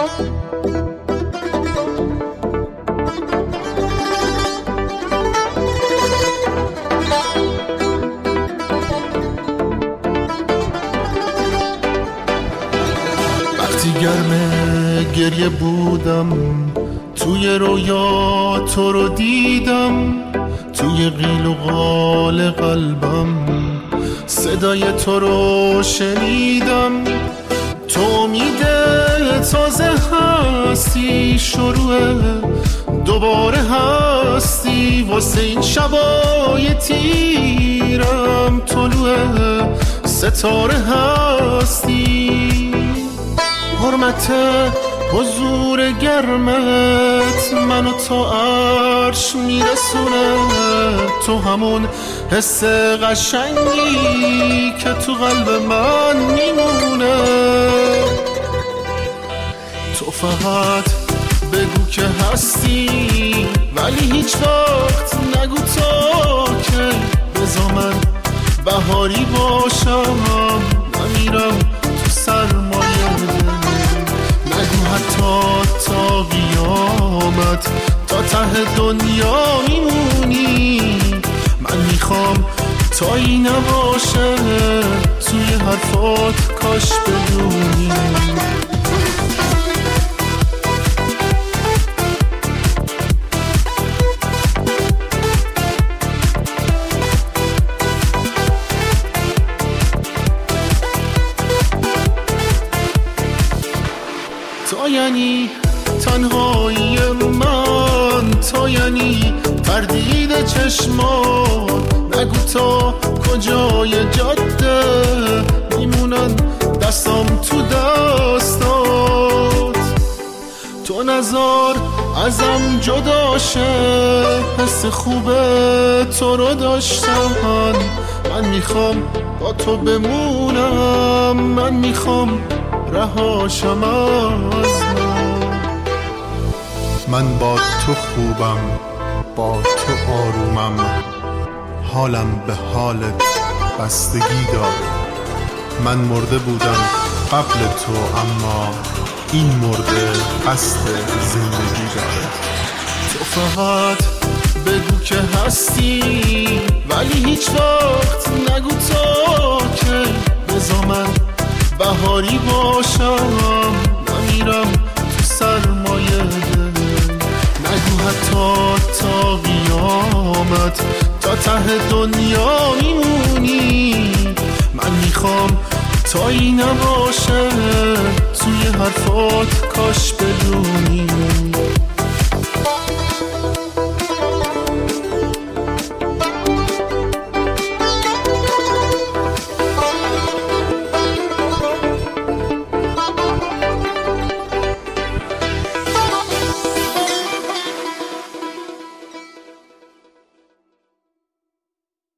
وقتی گرم گریه بودم توی رویا تو رو دیدم، توی قیل و قال قلبم صدای تو رو شنیدم. تو امید تازه هستی، شروع دوباره هستی واسه این شبای تیرم، طلوع ستاره هستی. حرمت حضور گرمت منو تا عرش میرسونه، تو همون حس قشنگی که تو قلب من میمونه. تو فقط بگو که هستی، ولی هیچ وقت نگو تا که بذار من بهاری باشم، نمیرم تو سرمایه. نگو حتی تا قیامت تا ته دنیا میمونی، من میخوام تا این نباشه توی حرفات کاش بدونی. تو یعنی تنهایی من، تو یعنی تردید چشمات. نگو تا کجای جاده میمونن دستام تو دستات. تو نذار ازم جدا شه، حس خوبه تو رو داشتم. من میخوام با تو بمونم، من میخوام رهاشم از من با تو خوبم، با تو آرومم، حالم به حالت بستگی داره. من مرده بودم قبل تو، اما این مرده قصد زندگی داره. تو فقط بگو که هستی، ولی هیچ وقت نگو تا که بذار من بهاری باشم، نمیرم تو سرمایه. نگو حتی تا قیامت تا ته دنیا میمونی، من میخوام تا این نباشه توی حرفات کاش بدونی.